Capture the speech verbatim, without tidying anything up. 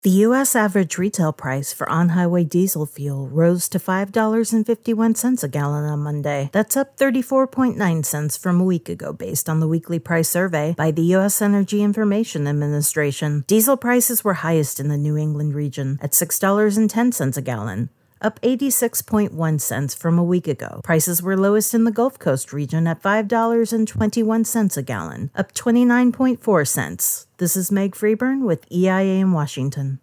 The U S average retail price for on-highway diesel fuel rose to five dollars and fifty-one cents a gallon on Monday. That's up thirty-four point nine cents from a week ago based on the weekly price survey by the U S Energy Information Administration. Diesel prices were highest in the New England region at six dollars and ten cents a gallon, up eighty-six point one cents from a week ago. Prices were lowest in the Gulf Coast region at five dollars and twenty-one cents a gallon, up twenty-nine point four cents. This is Meg Freeburn with E I A in Washington.